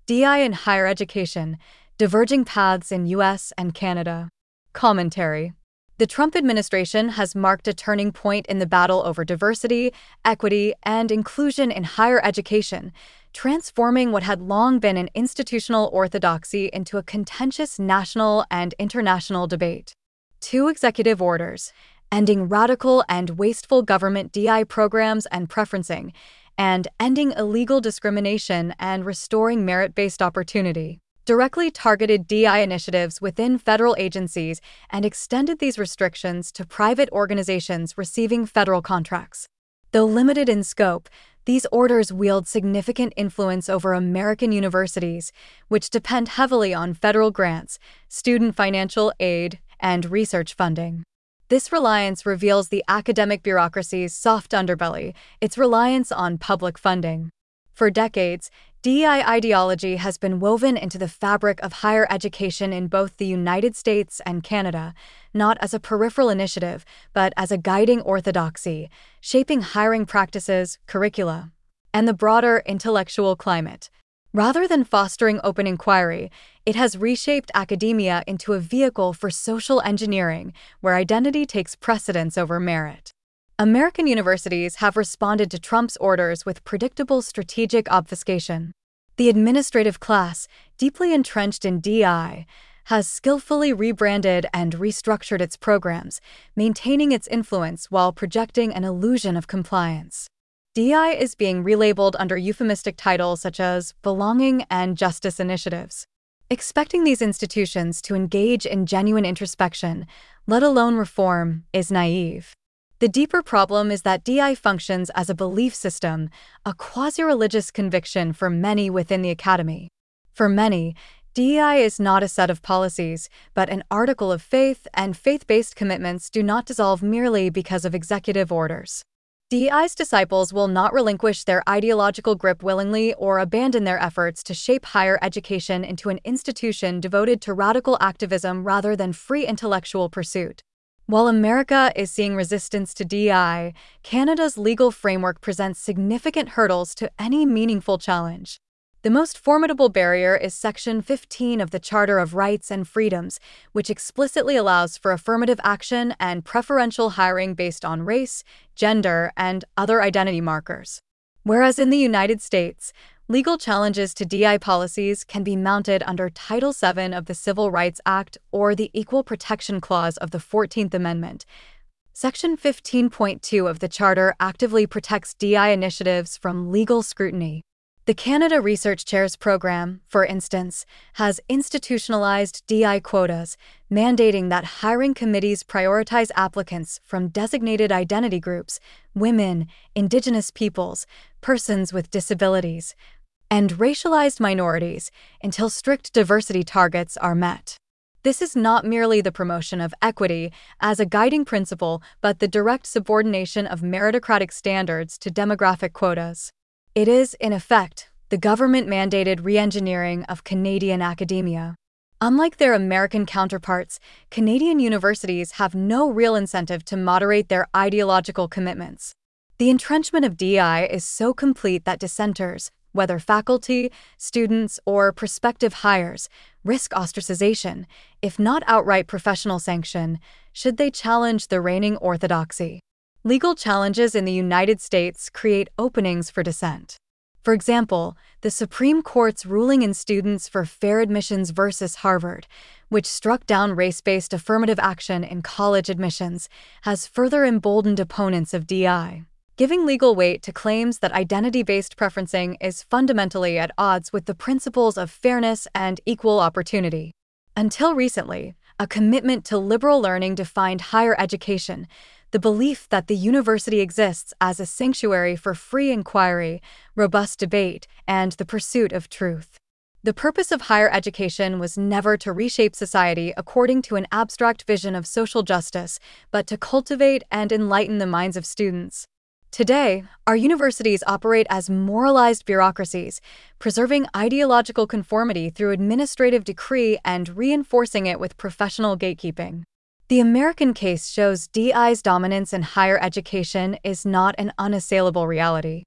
DI in Higher Education, Diverging Paths in U.S. and Canada. Commentary. The Trump administration has marked a turning point in the battle over diversity, equity, and inclusion in higher education, transforming what had long been an institutional orthodoxy into a contentious national and international debate. 2 executive orders, ending radical and wasteful government DI programs and preferencing, and ending illegal discrimination and restoring merit-based opportunity, directly targeted DI initiatives within federal agencies and extended these restrictions to private organizations receiving federal contracts. Though limited in scope, these orders wield significant influence over American universities, which depend heavily on federal grants, student financial aid, and research funding. This reliance reveals the academic bureaucracy's soft underbelly, its reliance on public funding. For decades, DEI ideology has been woven into the fabric of higher education in both the United States and Canada, not as a peripheral initiative, but as a guiding orthodoxy, shaping hiring practices, curricula, and the broader intellectual climate. Rather than fostering open inquiry, it has reshaped academia into a vehicle for social engineering, where identity takes precedence over merit. American universities have responded to Trump's orders with predictable strategic obfuscation. The administrative class, deeply entrenched in DI, has skillfully rebranded and restructured its programs, maintaining its influence while projecting an illusion of compliance. DI is being relabeled under euphemistic titles such as belonging and justice initiatives. Expecting these institutions to engage in genuine introspection, let alone reform, is naive. The deeper problem is that DI functions as a belief system, a quasi-religious conviction for many within the academy. For many, DEI is not a set of policies, but an article of faith, and faith-based commitments do not dissolve merely because of executive orders. DEI's disciples will not relinquish their ideological grip willingly or abandon their efforts to shape higher education into an institution devoted to radical activism rather than free intellectual pursuit. While America is seeing resistance to DEI, Canada's legal framework presents significant hurdles to any meaningful challenge. The most formidable barrier is Section 15 of the Charter of Rights and Freedoms, which explicitly allows for affirmative action and preferential hiring based on race, gender, and other identity markers. Whereas in the United States, legal challenges to DI policies can be mounted under Title VII of the Civil Rights Act or the Equal Protection Clause of the 14th Amendment. Section 15.2 of the Charter actively protects DI initiatives from legal scrutiny. The Canada Research Chairs Program, for instance, has institutionalized DI quotas, mandating that hiring committees prioritize applicants from designated identity groups, women, Indigenous peoples, persons with disabilities, and racialized minorities until strict diversity targets are met. This is not merely the promotion of equity as a guiding principle, but the direct subordination of meritocratic standards to demographic quotas. It is, in effect, the government-mandated re-engineering of Canadian academia. Unlike their American counterparts, Canadian universities have no real incentive to moderate their ideological commitments. The entrenchment of DEI is so complete that dissenters, whether faculty, students, or prospective hires, risk ostracization, if not outright professional sanction, should they challenge the reigning orthodoxy. Legal challenges in the United States create openings for dissent. For example, the Supreme Court's ruling in Students for Fair Admissions versus Harvard, which struck down race-based affirmative action in college admissions, has further emboldened opponents of DI, giving legal weight to claims that identity-based preferencing is fundamentally at odds with the principles of fairness and equal opportunity. Until recently, a commitment to liberal learning defined higher education, the belief that the university exists as a sanctuary for free inquiry, robust debate, and the pursuit of truth. The purpose of higher education was never to reshape society according to an abstract vision of social justice, but to cultivate and enlighten the minds of students. Today, our universities operate as moralized bureaucracies, preserving ideological conformity through administrative decree and reinforcing it with professional gatekeeping. The American case shows DI's dominance in higher education is not an unassailable reality.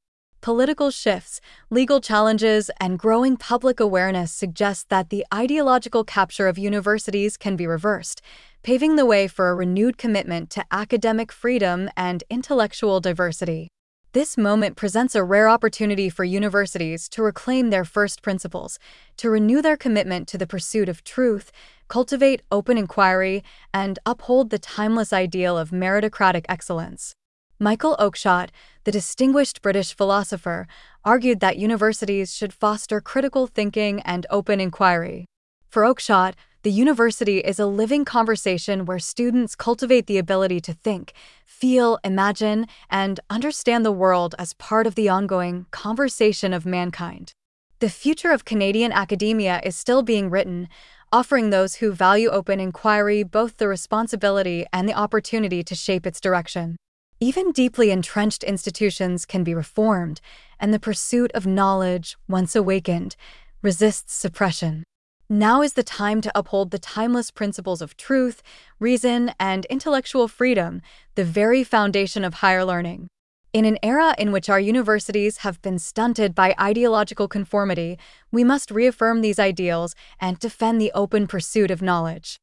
Political shifts, legal challenges, and growing public awareness suggest that the ideological capture of universities can be reversed, paving the way for a renewed commitment to academic freedom and intellectual diversity. This moment presents a rare opportunity for universities to reclaim their first principles, to renew their commitment to the pursuit of truth, cultivate open inquiry, and uphold the timeless ideal of meritocratic excellence. Michael Oakeshott, the distinguished British philosopher, argued that universities should foster critical thinking and open inquiry. For Oakeshott, the university is a living conversation where students cultivate the ability to think, feel, imagine, and understand the world as part of the ongoing conversation of mankind. The future of Canadian academia is still being written, offering those who value open inquiry both the responsibility and the opportunity to shape its direction. Even deeply entrenched institutions can be reformed, and the pursuit of knowledge, once awakened, resists suppression. Now is the time to uphold the timeless principles of truth, reason, and intellectual freedom, the very foundation of higher learning. In an era in which our universities have been stunted by ideological conformity, we must reaffirm these ideals and defend the open pursuit of knowledge.